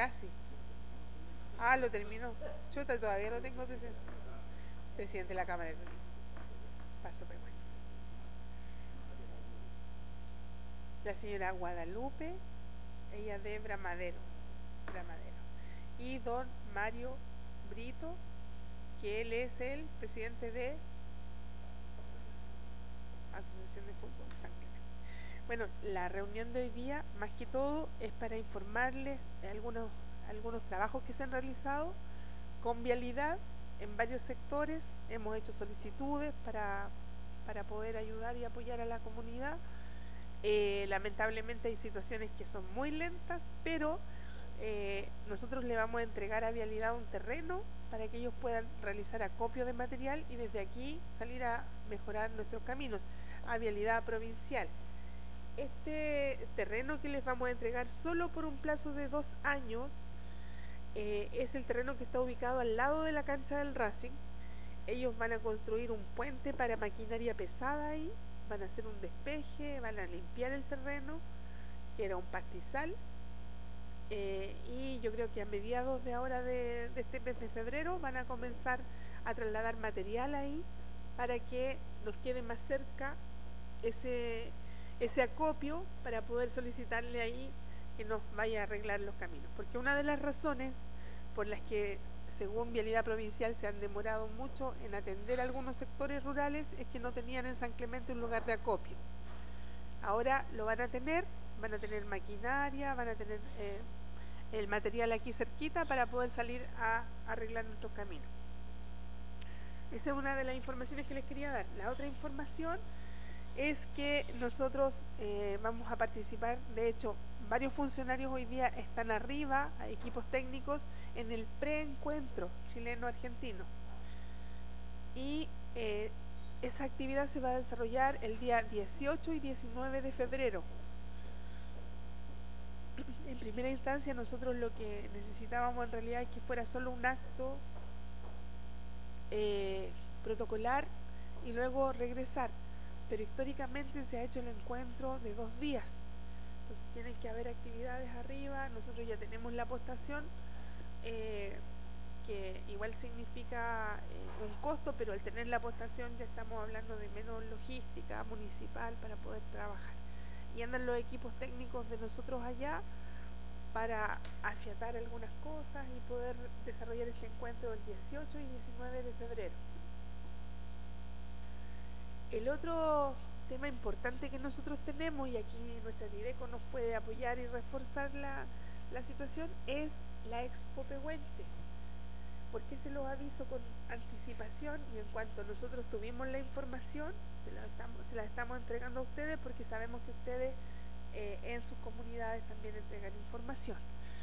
casi. Ah, lo terminó. Chuta, todavía lo tengo presidente. Presidente de la Cámara de Turismo. Paso Pehuenche. La señora Guadalupe, ella de Bramadero. Bramadero. Y don Mario Brito, que él es el presidente de Asociación de Fútbol San Clemente. Bueno, la reunión de hoy día, más que todo, es para informarles de algunos trabajos que se han realizado con vialidad en varios sectores. Hemos hecho solicitudes para poder ayudar y apoyar a la comunidad. Lamentablemente hay situaciones que son muy lentas, pero nosotros le vamos a entregar a vialidad un terreno para que ellos puedan realizar acopio de material y desde aquí salir a mejorar nuestros caminos a vialidad provincial. Este terreno que les vamos a entregar solo por un plazo de 2 años es el terreno que está ubicado al lado de la cancha del Racing. Ellos van a construir un puente para maquinaria pesada ahí, van a hacer un despeje, van a limpiar el terreno, que era un pastizal, y yo creo que a mediados de ahora de este mes de febrero van a comenzar a trasladar material ahí para que nos quede más cerca ese acopio para poder solicitarle ahí que nos vaya a arreglar los caminos. Porque una de las razones por las que según Vialidad Provincial se han demorado mucho en atender algunos sectores rurales es que no tenían en San Clemente un lugar de acopio. Ahora lo van a tener maquinaria, van a tener el material aquí cerquita para poder salir a arreglar nuestros caminos. Esa es una de las informaciones que les quería dar. La otra información es que nosotros vamos a participar, de hecho, varios funcionarios hoy día están arriba, equipos técnicos, en el preencuentro chileno-argentino. Y esa actividad se va a desarrollar el día 18 y 19 de febrero. En primera instancia, nosotros lo que necesitábamos en realidad es que fuera solo un acto protocolar y luego regresar. Pero históricamente se ha hecho el encuentro de 2 días. Entonces tienen que haber actividades arriba. Nosotros ya tenemos la postación, que igual significa un costo, pero al tener la postación ya estamos hablando de menos logística municipal para poder trabajar. Y andan los equipos técnicos de nosotros allá para afiatar algunas cosas y poder desarrollar este encuentro el 18 y 19 de febrero. El otro tema importante que nosotros tenemos, y aquí nuestra Dideco nos puede apoyar y reforzar la situación, es la Expo Pehuenche. ¿Por qué se los aviso con anticipación? Y en cuanto nosotros tuvimos la información, se la estamos entregando a ustedes porque sabemos que ustedes en sus comunidades también entregan información.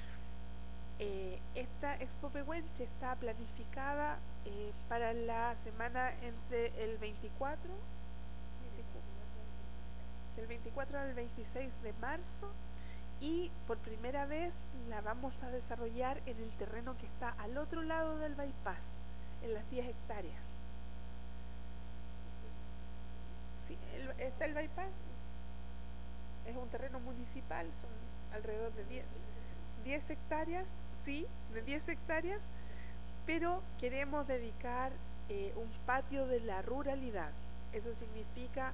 Esta Expo Pehuenche está planificada para la semana entre el 24 al 26 de marzo, y por primera vez la vamos a desarrollar en el terreno que está al otro lado del bypass, en las 10 hectáreas. Sí, está el bypass, es un terreno municipal, son alrededor de 10 hectáreas, sí, de 10 hectáreas, pero queremos dedicar un patio de la ruralidad. Eso significa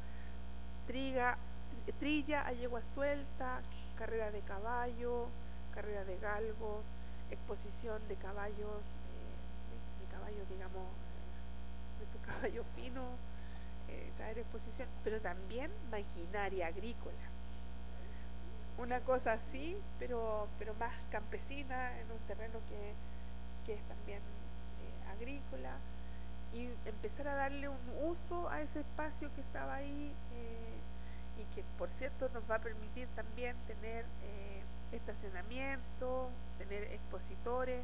trilla a yegua suelta, carrera de caballo, carrera de galgos, exposición de caballos, digamos, de tu caballo fino, traer exposición, pero también maquinaria agrícola. Una cosa así, pero más campesina, en un terreno que es también agrícola, y empezar a darle un uso a ese espacio que estaba ahí, y que por cierto nos va a permitir también tener estacionamiento, tener expositores,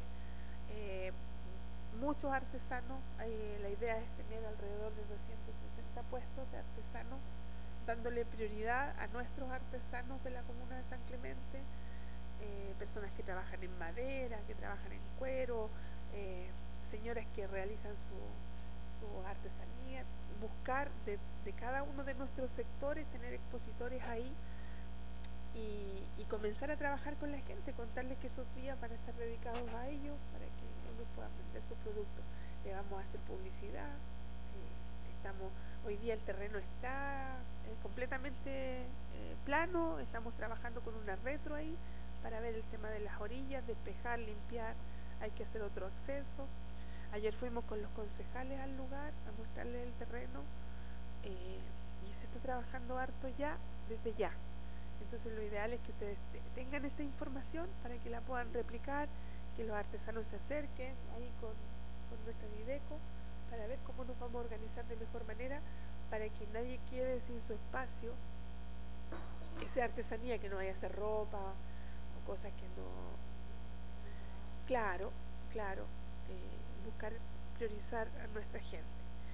muchos artesanos. La idea es tener alrededor de 260 puestos de artesanos, dándole prioridad a nuestros artesanos de la comuna de San Clemente, personas que trabajan en madera, que trabajan en cuero, señoras que realizan su artesanía, buscar de cada uno de nuestros sectores, tener expositores ahí y comenzar a trabajar con la gente, contarles que esos días van a estar dedicados a ellos para que ellos puedan vender sus productos. Le vamos a hacer publicidad. Estamos, hoy día el terreno está completamente plano, estamos trabajando con una retro ahí para ver el tema de las orillas, despejar, limpiar, hay que hacer otro acceso. Ayer fuimos con los concejales al lugar a mostrarles el terreno y se está trabajando harto ya, desde ya. Entonces lo ideal es que ustedes tengan esta información para que la puedan replicar, que los artesanos se acerquen ahí con nuestra Videco para ver cómo nos vamos a organizar de mejor manera para que nadie quede sin su espacio, que sea artesanía, que no vaya a ser ropa o cosas que no... Claro, claro, buscar priorizar a nuestra gente.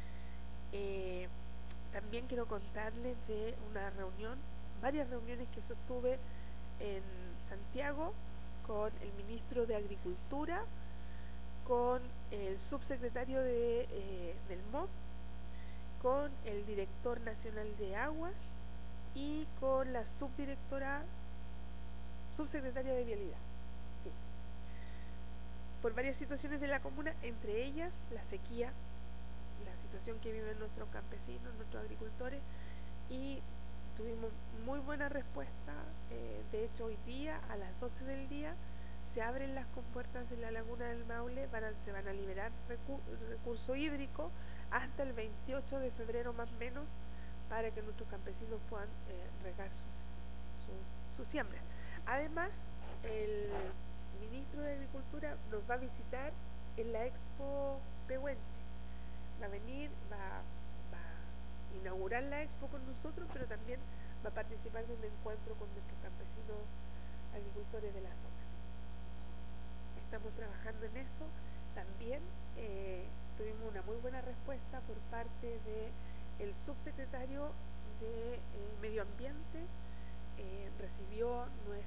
También quiero contarles de una reunión, varias reuniones que sostuve en Santiago con el ministro de Agricultura, con el subsecretario del MOP, con el director nacional de Aguas y con la subsecretaria de Vialidad. Sí. Por varias situaciones de la comuna, entre ellas la sequía, la situación que viven nuestros campesinos, nuestros agricultores, y tuvimos muy buena respuesta. De hecho, hoy día a las 12 del día se abren las compuertas de la laguna del Maule, se van a liberar recurso hídrico hasta el 28 de febrero más o menos, para que nuestros campesinos puedan regar sus siembras. Además, el ministro de Agricultura nos va a visitar en la Expo Pehuenche. Va a venir, va a inaugurar la Expo con nosotros, pero también va a participar de un encuentro con nuestros campesinos agricultores de la zona. Estamos trabajando en eso. También tuvimos una muy buena respuesta por parte del subsecretario de Medio Ambiente. Recibió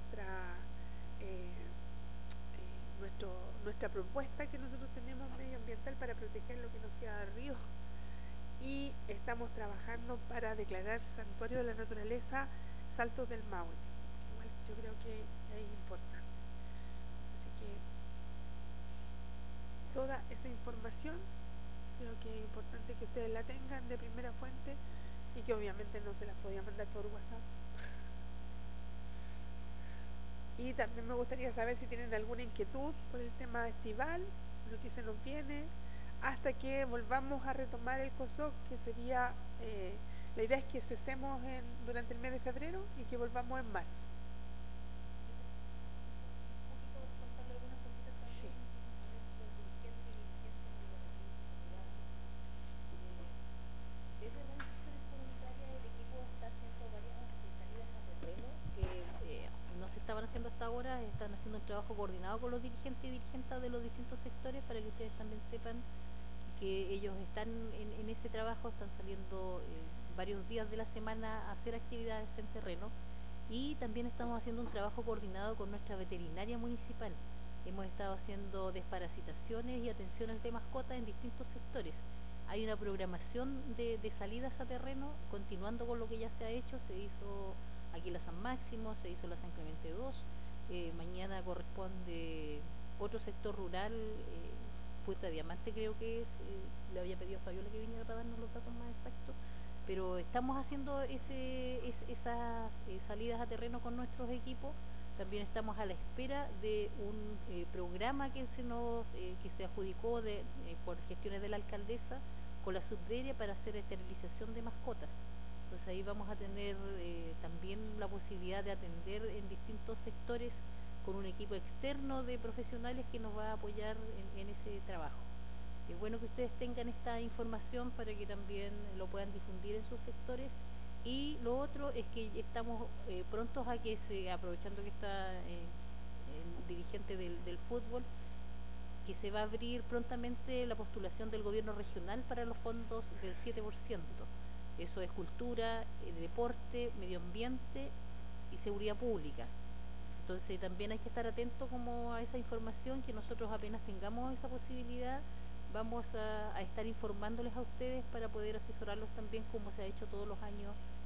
nuestra propuesta que nosotros tenemos medioambiental para proteger lo que nos queda del río, y estamos trabajando para declarar Santuario de la Naturaleza Saltos del Maule. Igual yo creo que es importante. Así que toda esa información creo que es importante que ustedes la tengan de primera fuente y que obviamente no se las podía mandar por WhatsApp. Y también me gustaría saber si tienen alguna inquietud por el tema estival, lo que se nos viene, hasta que volvamos a retomar el COSOC, que sería, la idea es que cesemos durante el mes de febrero y que volvamos en marzo. Sí. Desde las instituciones comunitarias el equipo está haciendo varias salidas a terreno que no se estaban haciendo hasta ahora, están haciendo un trabajo coordinado con los dirigentes y dirigentes de los distintos sectores para que ustedes también sepan que ellos están en ese trabajo, están saliendo varios días de la semana a hacer actividades en terreno, y también estamos haciendo un trabajo coordinado con nuestra veterinaria municipal. Hemos estado haciendo desparasitaciones y atenciones de mascotas en distintos sectores. Hay una programación de salidas a terreno, continuando con lo que ya se ha hecho. Se hizo aquí la San Máximo, se hizo la San Clemente 2, mañana corresponde otro sector rural, Puerta Diamante creo que es, le había pedido a Fabiola que viniera para darnos los datos más exactos, pero estamos haciendo esas salidas a terreno con nuestros equipos. También estamos a la espera de un programa que se adjudicó por gestiones de la alcaldesa con la subdelia para hacer esterilización de mascotas. Entonces ahí vamos a tener también la posibilidad de atender en distintos sectores con un equipo externo de profesionales que nos va a apoyar en ese trabajo. Es bueno que ustedes tengan esta información para que también lo puedan difundir en sus sectores. Y lo otro es que estamos prontos a que aprovechando que está el dirigente del fútbol, que se va a abrir prontamente la postulación del gobierno regional para los fondos del 7%. Eso es cultura, deporte, medio ambiente y seguridad pública. Entonces también hay que estar atento como a esa información, que nosotros apenas tengamos esa posibilidad vamos a estar informándoles a ustedes para poder asesorarlos también, como se ha hecho todos los años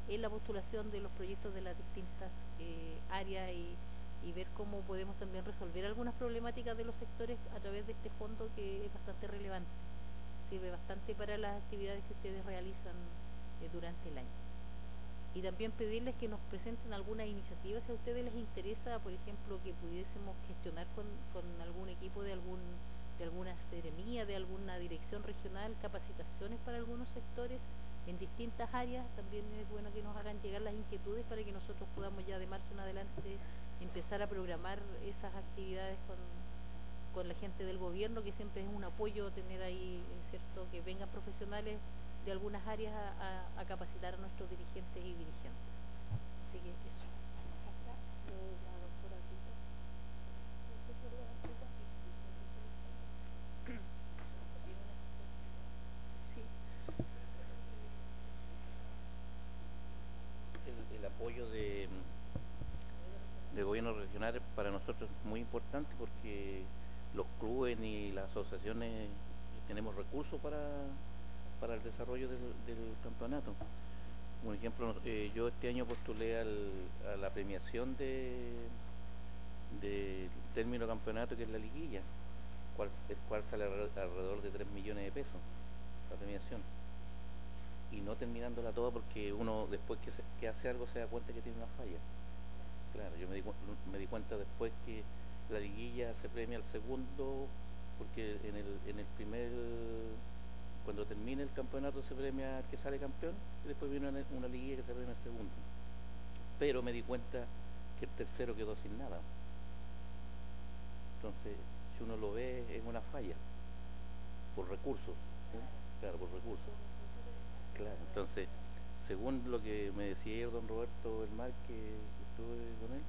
en la postulación de los proyectos de las distintas áreas y ver cómo podemos también resolver algunas problemáticas de los sectores a través de este fondo que es bastante relevante. Sirve bastante para las actividades que ustedes realizan durante el año. Y también pedirles que nos presenten algunas iniciativas si a ustedes les interesa, por ejemplo, que pudiésemos gestionar con algún equipo de alguna seremía, de alguna dirección regional, capacitaciones para algunos sectores en distintas áreas. También es bueno que nos hagan llegar las inquietudes para que nosotros podamos ya de marzo en adelante empezar a programar esas actividades con la gente del gobierno, que siempre es un apoyo tener ahí, ¿cierto?, que vengan profesionales de algunas áreas a capacitar a nuestros dirigentes y dirigentes. Así que eso. La doctora Rita. Sí. El apoyo del gobierno regional para nosotros es muy importante porque los clubes y las asociaciones tenemos recursos para el desarrollo del campeonato. Un ejemplo, yo este año postulé a la premiación del término campeonato, que es la liguilla, el cual sale alrededor de 3 millones de pesos, la premiación. Y no terminándola toda porque uno después que hace algo se da cuenta que tiene una falla. Claro, yo me di cuenta después que la liguilla se premia al segundo, porque en el primer, cuando termine el campeonato se premia al que sale campeón, y después viene una liguilla que se premia al segundo. Pero me di cuenta que el tercero quedó sin nada. Entonces, si uno lo ve, es una falla, por recursos, ¿sí? Claro, por recursos. Claro, entonces, según lo que me decía ayer don Roberto Belmar, que estuve con él,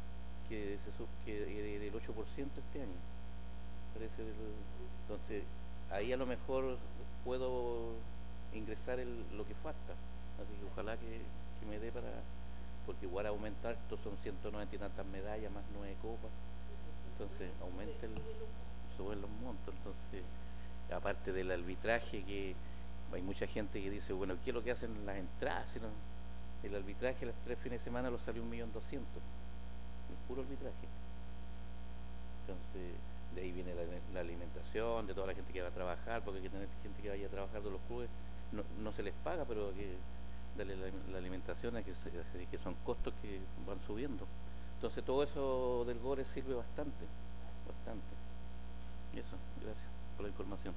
que del 8% este año, parece entonces, ahí a lo mejor puedo ingresar lo que falta, así que ojalá que me dé porque igual aumentar, esto son 190 y tantas medallas, más 9 copas, entonces aumenta suben los montos, entonces, aparte del arbitraje, que hay mucha gente que dice, bueno, ¿qué es lo que hacen las entradas? Si no, el arbitraje las 3 fines de semana lo salió 1.200.000, el puro arbitraje. Entonces, de ahí viene la alimentación de toda la gente que va a trabajar, porque hay que tener gente que vaya a trabajar de los clubes, no se les paga, pero que darle la alimentación, así que son costos que van subiendo. Entonces todo eso del GORE sirve bastante, bastante. Eso, gracias por la información.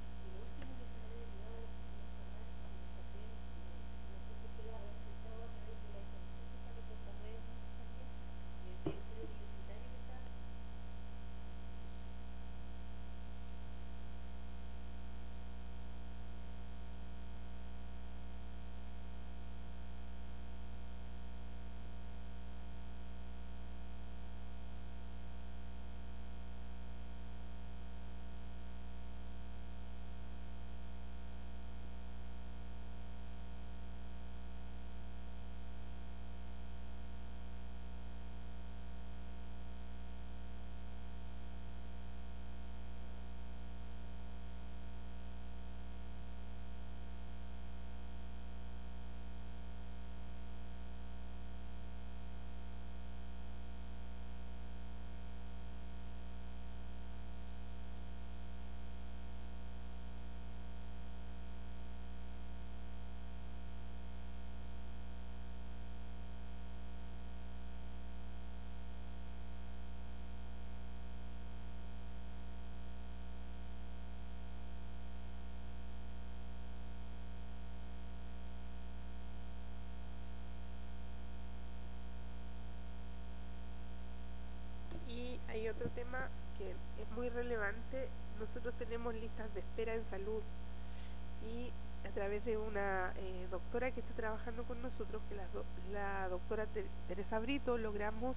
Y hay otro tema que es muy relevante. Nosotros tenemos listas de espera en salud y a través de una doctora que está trabajando con nosotros, que la doctora Teresa Brito, logramos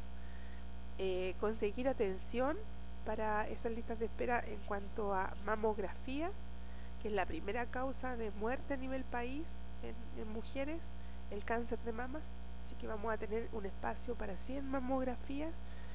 conseguir atención para esas listas de espera en cuanto a mamografías, que es la primera causa de muerte a nivel país en mujeres, el cáncer de mamas. Así que vamos a tener un espacio para 100 mamografías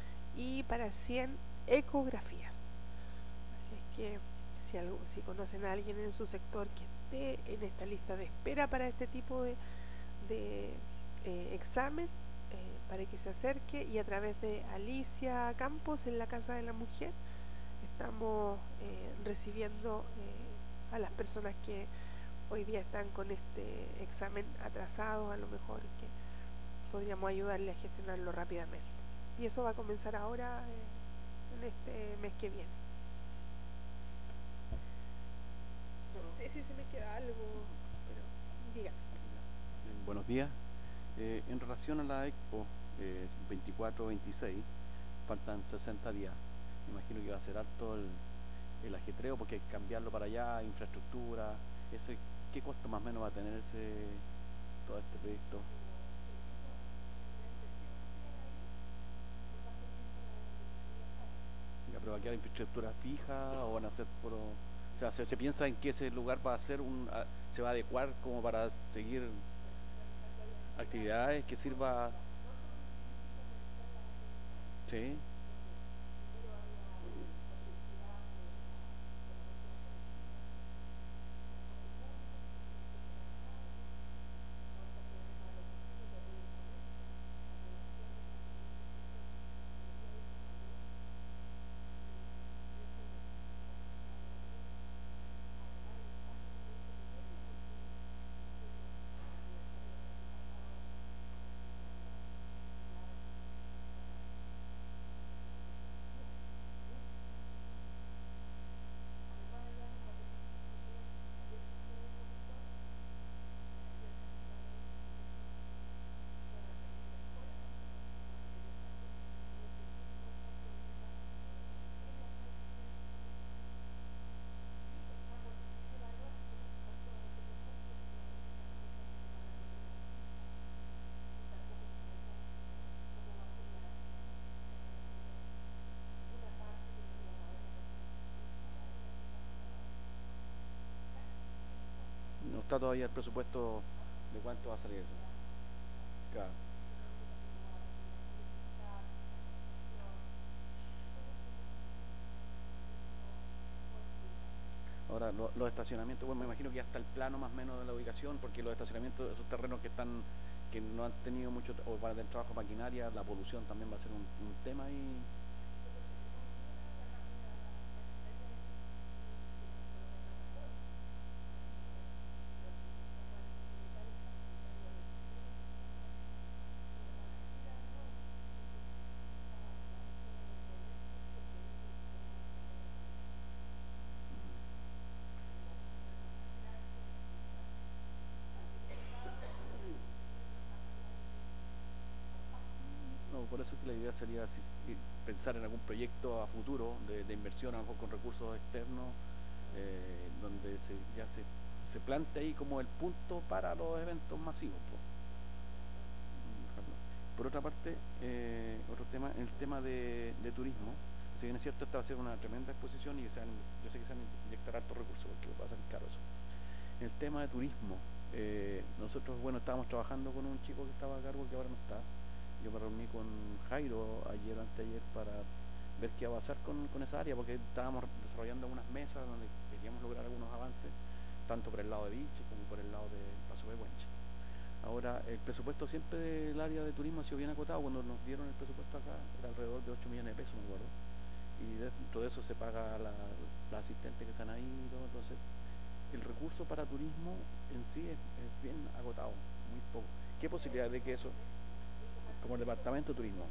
y para 100 ecografías. Así es que si conocen a alguien en su sector que esté en esta lista de espera para este tipo de examen para que se acerque, y a través de Alicia Campos en la Casa de la Mujer estamos recibiendo a las personas que hoy día están con este examen atrasado, a lo mejor que podríamos ayudarle a gestionarlo rápidamente. Y eso va a comenzar ahora en este mes que viene. No sé si se me queda algo, pero dígame. Buenos días. En relación a la Expo 24-26, faltan 60 días. Me imagino que va a ser alto el ajetreo porque hay que cambiarlo para allá, infraestructura. ¿Qué costo más o menos va a tener todo este proyecto? Ya, pero ¿va a quedar infraestructura fija o van a ser puro? O sea, ¿se piensa en que ese lugar va a ser se va a adecuar como para seguir actividades que sirva? Sí. No está todavía el presupuesto de cuánto va a salir eso. Claro. Ahora, los estacionamientos, bueno, me imagino que ya está el plano más o menos de la ubicación, porque los estacionamientos, esos terrenos que no han tenido mucho, o para el trabajo de maquinaria, la polución también va a ser un tema ahí. No, por eso es que la idea sería pensar en algún proyecto a futuro de inversión, a lo mejor con recursos externos, donde se plantea ahí como el punto para los eventos masivos, po. Por otra parte, otro tema, el tema de turismo. Si bien es cierto, esta va a ser una tremenda exposición y yo sé que se van a inyectar hartos recursos porque va a salir caro eso. El tema de turismo, nosotros, bueno, estábamos trabajando con un chico que estaba a cargo que ahora no está. Yo me reuní con Jairo ayer o anteayer para ver qué va a pasar con esa área, porque estábamos desarrollando algunas mesas donde queríamos lograr algunos avances, tanto por el lado de Viche como por el lado de Paso de Huenche. Ahora, el presupuesto siempre del área de turismo ha sido bien acotado. Cuando nos dieron el presupuesto acá era alrededor de 8 millones de pesos, me acuerdo. Y dentro de eso se paga la asistente que están ahí y todo. Entonces, el recurso para turismo en sí es bien agotado, muy poco. ¿Qué posibilidad de que eso, como el departamento de turismo?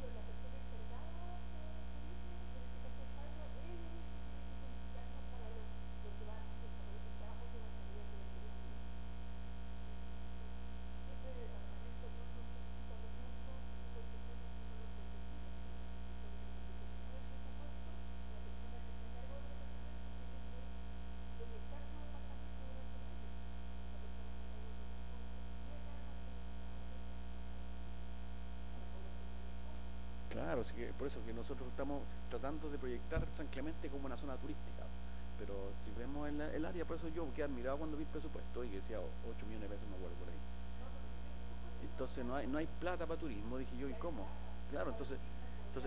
Claro, sí por eso que nosotros estamos tratando de proyectar San Clemente como una zona turística, pero si vemos el área, por eso yo quedé admirado cuando vi el presupuesto y que decía 8 millones de pesos, me acuerdo por ahí. Entonces no hay plata para turismo, dije yo, ¿y cómo? Claro, entonces,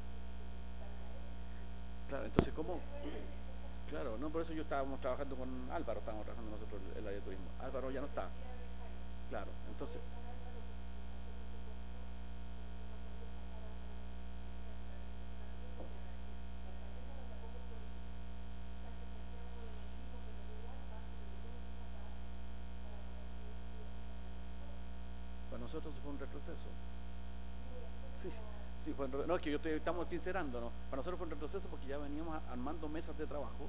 claro, entonces ¿cómo? Claro, no, por eso yo estábamos trabajando con Álvaro, estábamos trabajando nosotros el área de turismo. Álvaro ya no está, claro, entonces nosotros fue un retroceso. Sí, sí, no, es que estamos sincerándonos. Para nosotros fue un retroceso porque ya veníamos armando mesas de trabajo.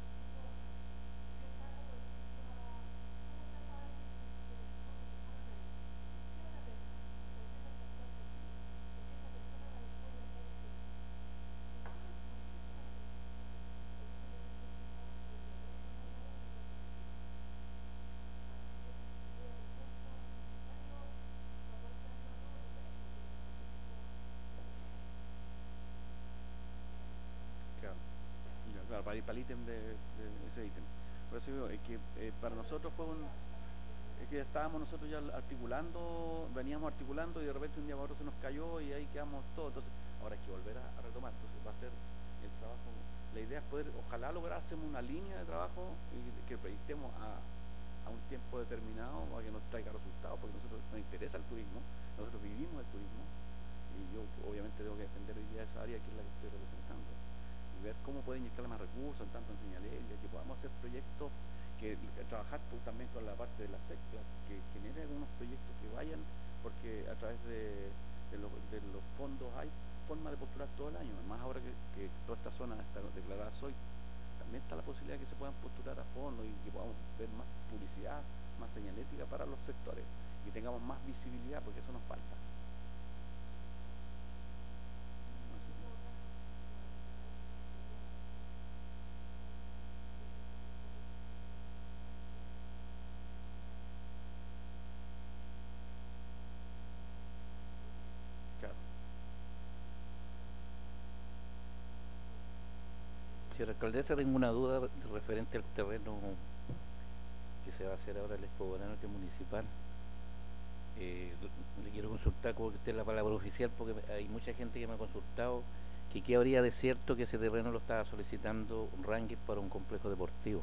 Claro, para el ítem de ese ítem. Por eso digo, es que para nosotros fue es que estábamos nosotros ya veníamos articulando y de repente un día para otro se nos cayó y ahí quedamos todos. Entonces, ahora hay que volver a retomar. Entonces va a ser el trabajo. La idea es poder, ojalá lográsemos una línea de trabajo y que proyectemos a un tiempo determinado para que nos traiga resultados, porque a nosotros nos interesa el turismo, nosotros vivimos el turismo y yo obviamente tengo que defender hoy día esa área que es la que estoy representando. Ver cómo puede inyectarle más recursos, tanto en señalería, que podamos hacer proyectos, trabajar también con la parte de la SECLA, que genere algunos proyectos que vayan, porque a través de los fondos hay forma de postular todo el año, además ahora que toda esta zona está declarada SOI, también está la posibilidad de que se puedan postular a fondo y que podamos ver más publicidad, más señalética para los sectores, y tengamos más visibilidad, porque eso nos falta. Señora alcaldesa, tengo una duda referente al terreno que se va a hacer ahora el Expo Verano municipal. Le quiero consultar con usted la palabra oficial porque hay mucha gente que me ha consultado que qué habría de cierto que ese terreno lo estaba solicitando Rangers para un complejo deportivo.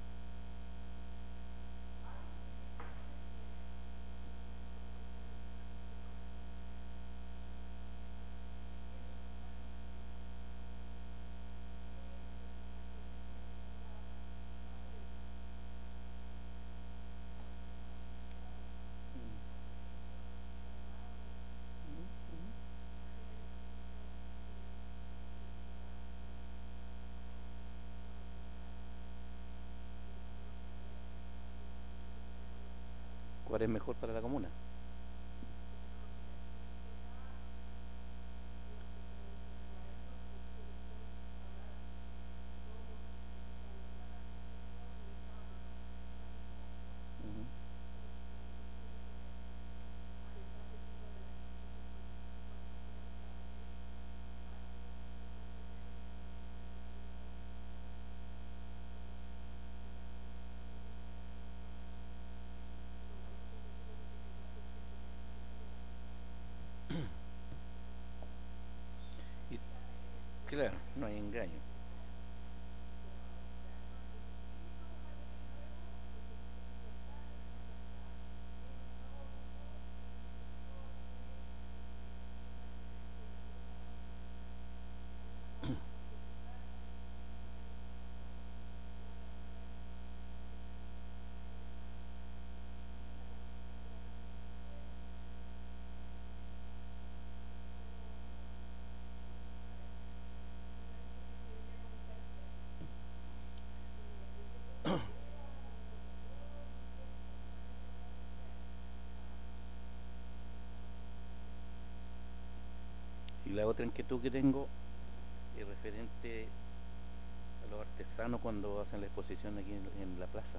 ¿Cuál es mejor para la comuna? Claro, no hay engaño. Y la otra inquietud que tengo es referente a los artesanos cuando hacen la exposición aquí en la plaza.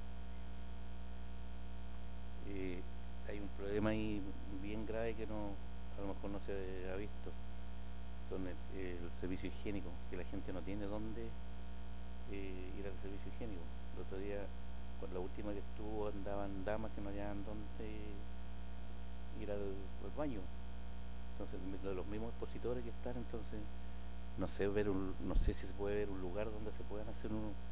Hay un problema ahí bien grave que a lo mejor no se ha visto. Son el servicio higiénico, que la gente no tiene dónde ir al servicio higiénico. El otro día, con la última que estuvo, andaban damas que no hallaban dónde ir al baño. Entonces, los mismos expositores que están, entonces, no sé si se puede ver un lugar donde se puedan hacer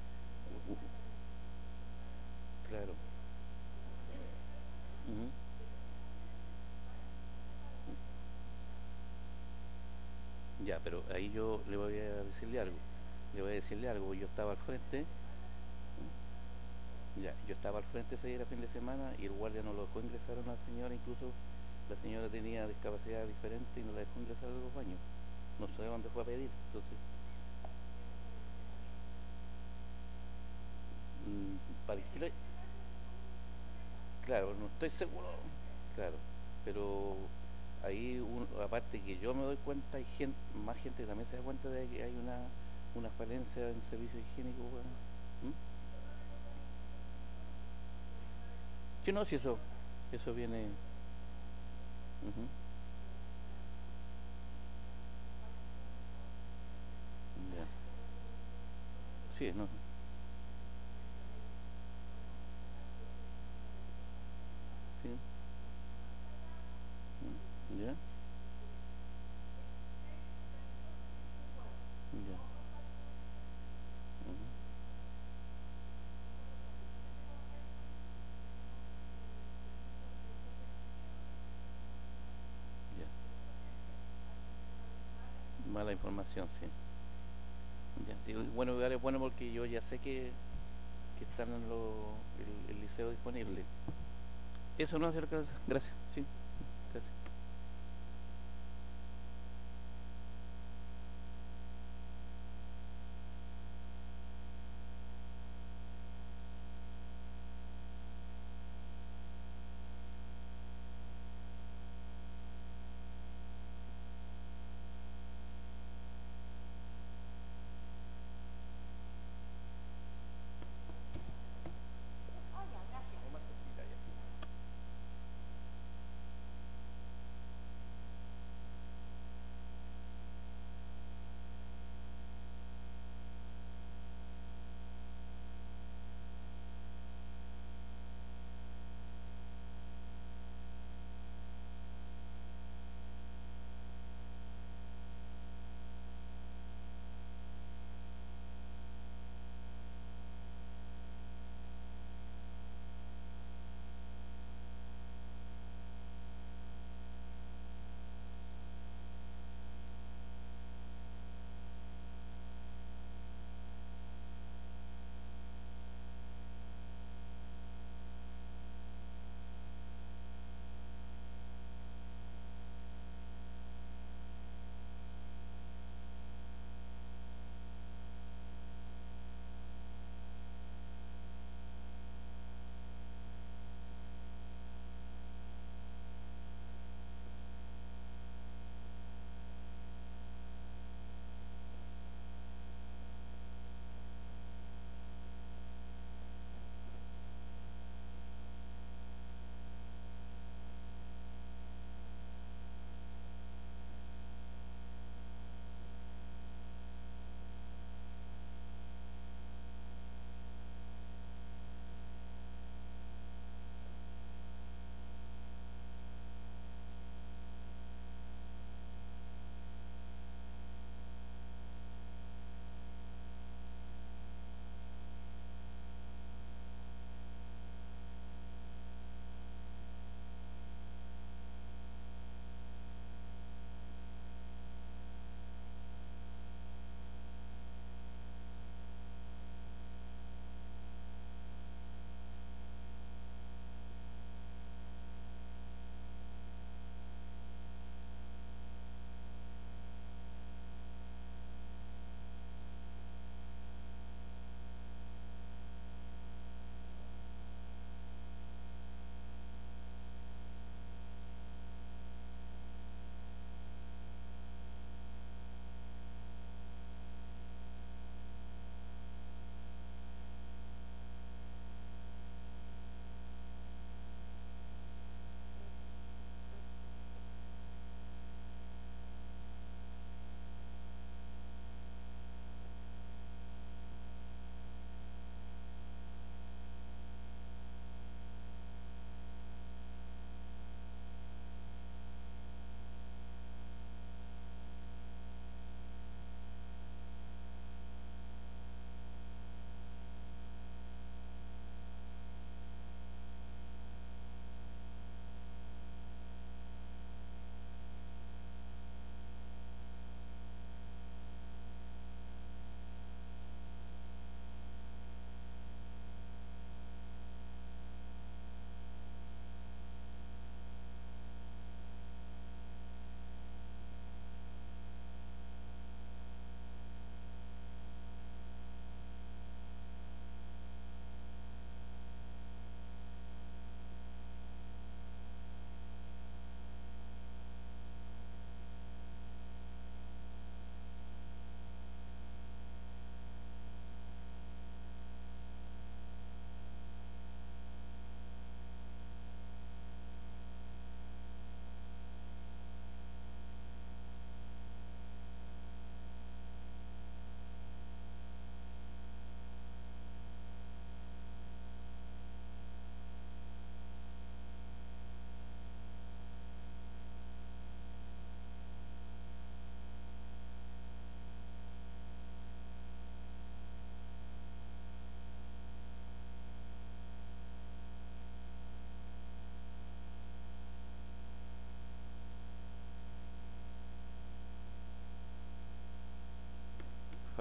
claro. Ya, pero ahí yo le voy a decirle algo. Yo estaba al frente. Ya, yo estaba al frente ese día, era fin de semana, y el guardia no lo dejó ingresar a una señora, incluso la señora tenía discapacidad diferente y no la dejó ingresar a los baños. No sé dónde fue a pedir, entonces para el kilo, claro, no estoy seguro, claro, pero ahí aparte que yo me doy cuenta, hay gente, más gente que también se da cuenta de que hay una falencia en servicio higiénico, weón. ¿Mm? Sí, no, si eso viene. Ujú. Ya. Sí, no. Sí. Ya. Ya. Ujú. Ya. Mala información, sí. Ya, sí, bueno, igual es bueno porque yo ya sé que están en el liceo disponible. Eso no hace gracias, sí, gracias.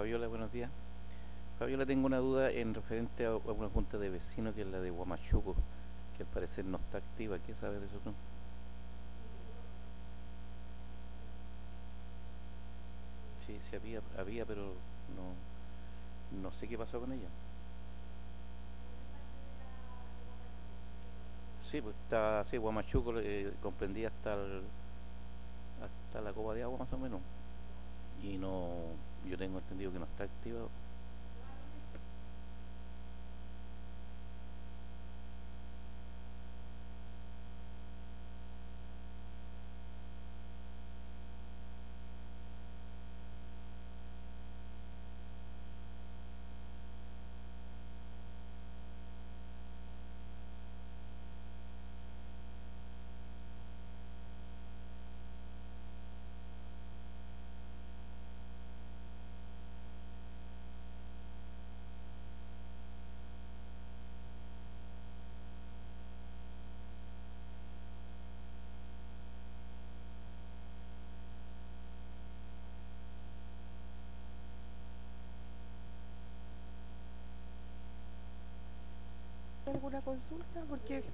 Fabiola, buenos días. Fabiola, tengo una duda en referente a una junta de vecinos que es la de Huamachuco, que al parecer no está activa. ¿Qué sabes de eso tú? Sí, sí había, pero no sé qué pasó con ella. Sí, pues está así, Huamachuco comprendía hasta la copa de agua más o menos. Y no, yo tengo entendido que no está activa. ¿Alguna consulta? Porque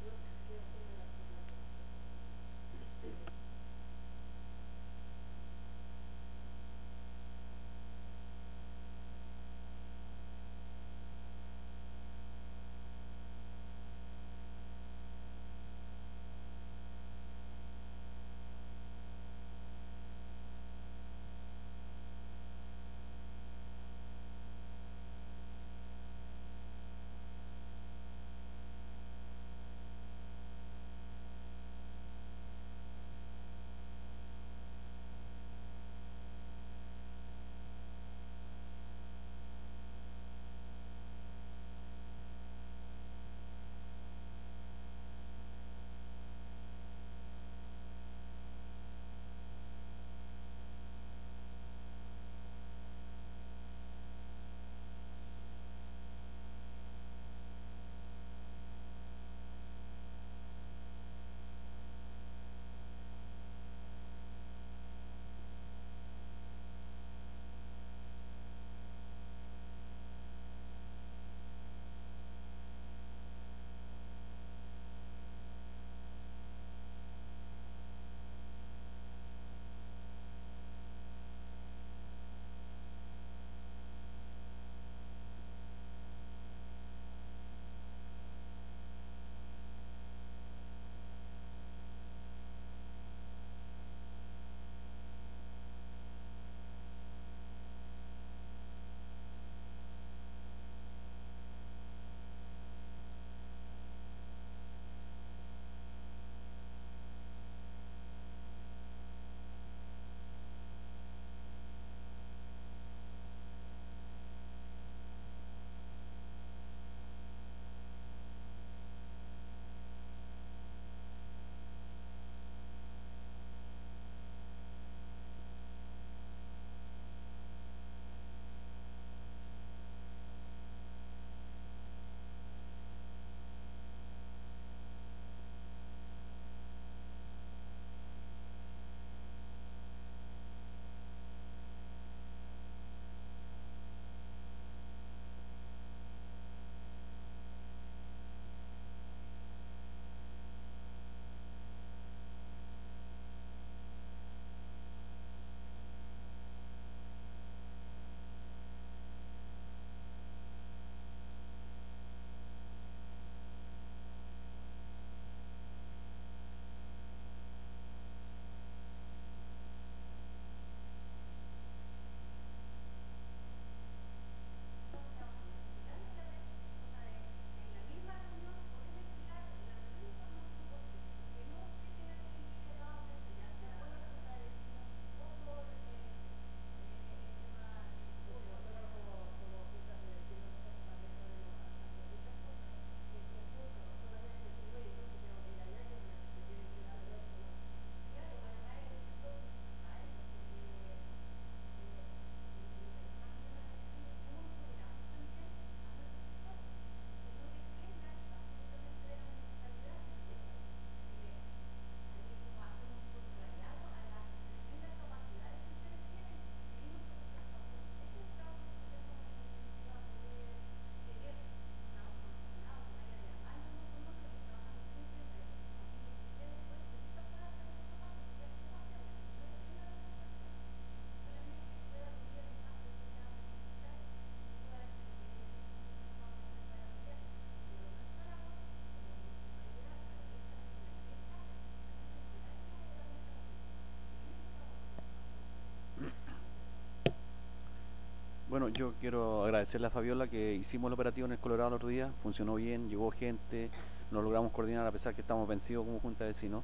Bueno, yo quiero agradecerle a Fabiola que hicimos el operativo en el Colorado el otro día, funcionó bien, llegó gente, nos logramos coordinar a pesar que estamos vencidos como junta de vecinos.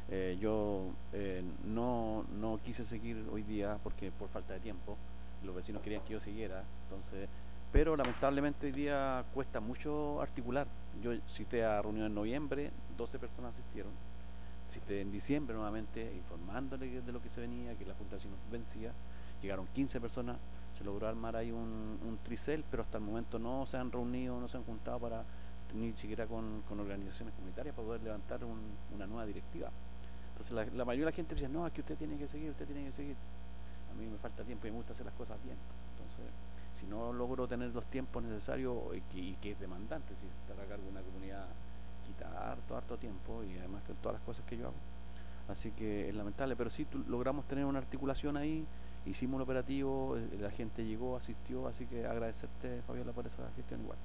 No quise seguir hoy día porque por falta de tiempo, los vecinos querían que yo siguiera, entonces, pero lamentablemente hoy día cuesta mucho articular. Yo cité a reunión en noviembre, 12 personas asistieron, cité en diciembre nuevamente informándole de lo que se venía, que la junta de vecinos vencía, llegaron 15 personas, se logró armar ahí un tricel, pero hasta el momento no se han reunido, no se han juntado para ni siquiera con organizaciones comunitarias para poder levantar una nueva directiva. Entonces la mayoría de la gente dice, no, es que usted tiene que seguir, usted tiene que seguir. A mí me falta tiempo y me gusta hacer las cosas bien. Entonces, si no logro tener los tiempos necesarios y que es demandante, si estar a cargo de una comunidad quita harto tiempo y además que todas las cosas que yo hago. Así que es lamentable, pero sí logramos tener una articulación ahí, hicimos el operativo, la gente llegó, asistió, así que agradecerte, Fabiola, por esa gestión igual.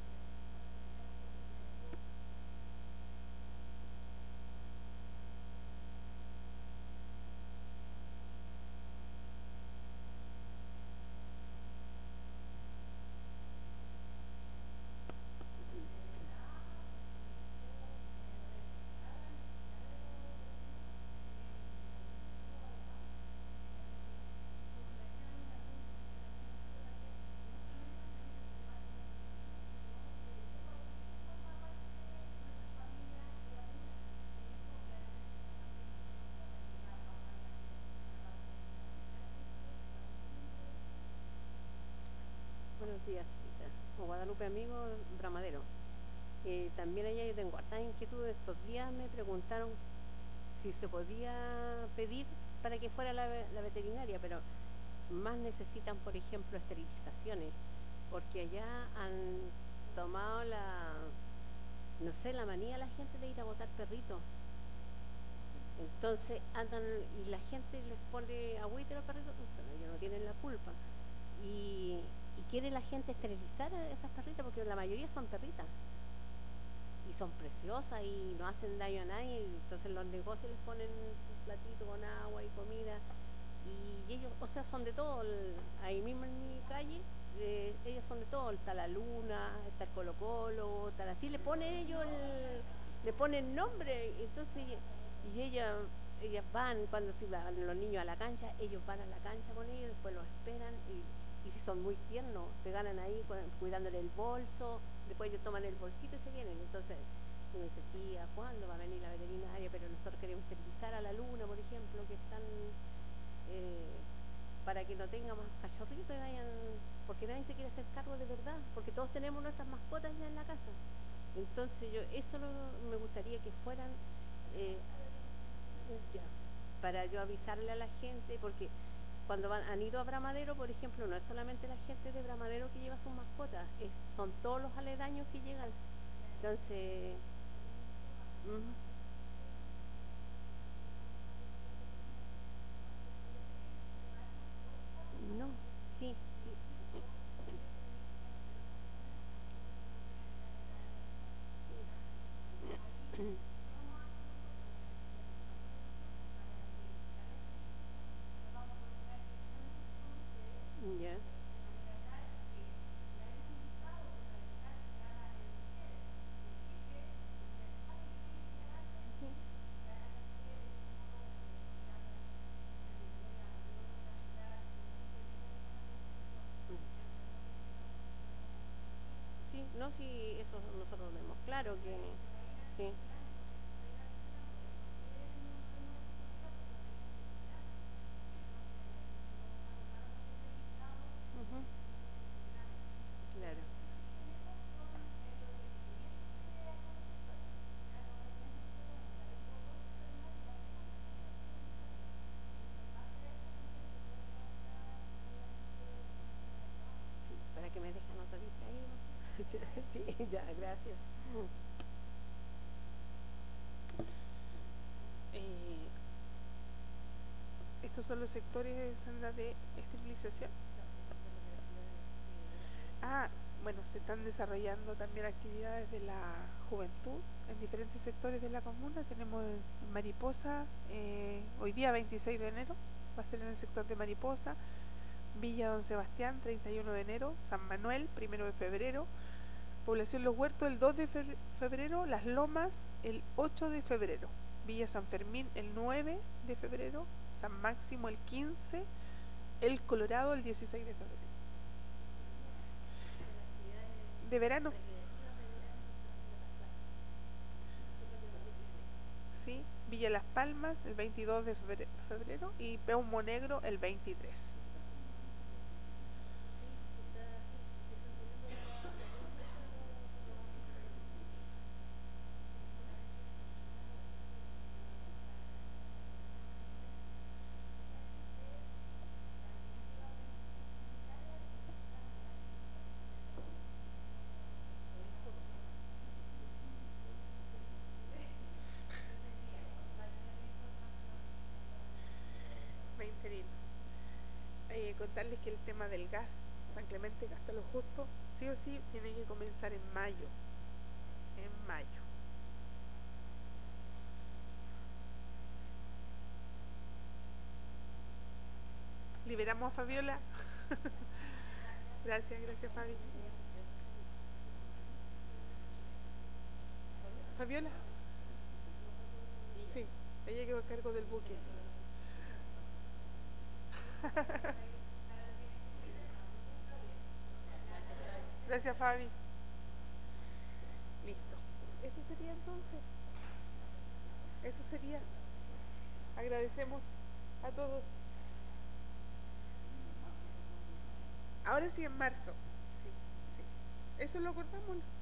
Buenos días, Rita. O Guadalupe Amigo, Bramadero. También allá yo tengo hartas inquietudes. Estos días me preguntaron si se podía pedir para que fuera la veterinaria, pero más necesitan, por ejemplo, esterilizaciones, porque allá han tomado no sé, la manía la gente de ir a botar perritos. Entonces andan y la gente les pone agüita a los perritos, pero ellos no tienen la culpa. Y quiere la gente esterilizar a esas perritas porque la mayoría son perritas y son preciosas y no hacen daño a nadie. Entonces los negocios les ponen sus platitos con agua y comida y ellos, o sea, son de todo. Ahí mismo en mi calle ellos son de todo, está la Luna, está el Colo Colo, está así, le ponen ellos le ponen nombre. Entonces y ellas van, cuando se van los niños a la cancha, ellos van a la cancha con ellos, después los esperan y si son muy tiernos, se ganan ahí cuidándole el bolso, después ellos toman el bolsito y se vienen. Entonces uno dice, tía, ¿cuándo va a venir la veterinaria? Pero nosotros queremos esterilizar a la Luna, por ejemplo, que están para que no tenga más cachorritos y vayan, porque nadie se quiere hacer cargo de verdad, porque todos tenemos nuestras mascotas ya en la casa. Entonces eso me gustaría que fueran ya, para yo avisarle a la gente, porque cuando han ido a Bramadero, por ejemplo, no es solamente la gente de Bramadero que lleva sus mascotas, son todos los aledaños que llegan. Entonces, no, sí, sí. Ya. Sí. Sí, no, sí, eso nosotros lo vemos claro que sí. Ujú, claro. Sí, para que me dejen anotadita ahí, ¿no? Sí, ya, gracias. Eh, estos son los sectores, Sandra, de esterilización. Ah, bueno, se están desarrollando también actividades de la juventud en diferentes sectores de la comuna. Tenemos en Mariposa, hoy día 26 de enero, va a ser en el sector de Mariposa, Villa Don Sebastián, 31 de enero, San Manuel, 1 de febrero, Población Los Huertos, el 2 de febrero, Las Lomas, el 8 de febrero, Villa San Fermín, el 9 de febrero, San Máximo, el 15, El Colorado, el 16 de febrero. De verano. Sí, Villa Las Palmas, el 22 de febrero y Peumo Negro, el 23. Contarles que el tema del gas, San Clemente gasta lo justo, sí o sí tiene que comenzar en mayo. En mayo. Liberamos a Fabiola. Gracias Fabi. Fabiola. Sí, ella quedó a cargo del buque. Gracias Fabi. Listo. Eso sería entonces. Eso sería. Agradecemos a todos. Ahora sí en marzo. Sí. Eso lo cortamos.